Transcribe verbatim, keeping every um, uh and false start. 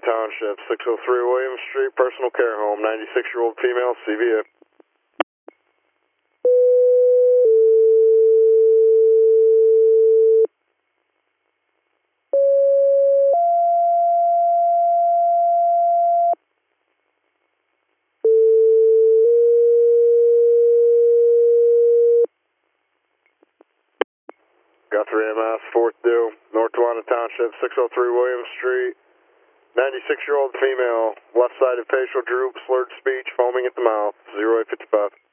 Township, six oh three Williams Street, personal care home, ninety-six-year-old female, C V A. Guthrie M S, fourth due, North Tawanda Township, six oh three Williams Street, ninety-six-year-old female, left-sided facial droop, slurred speech, foaming at the mouth, zero eight fifty-five.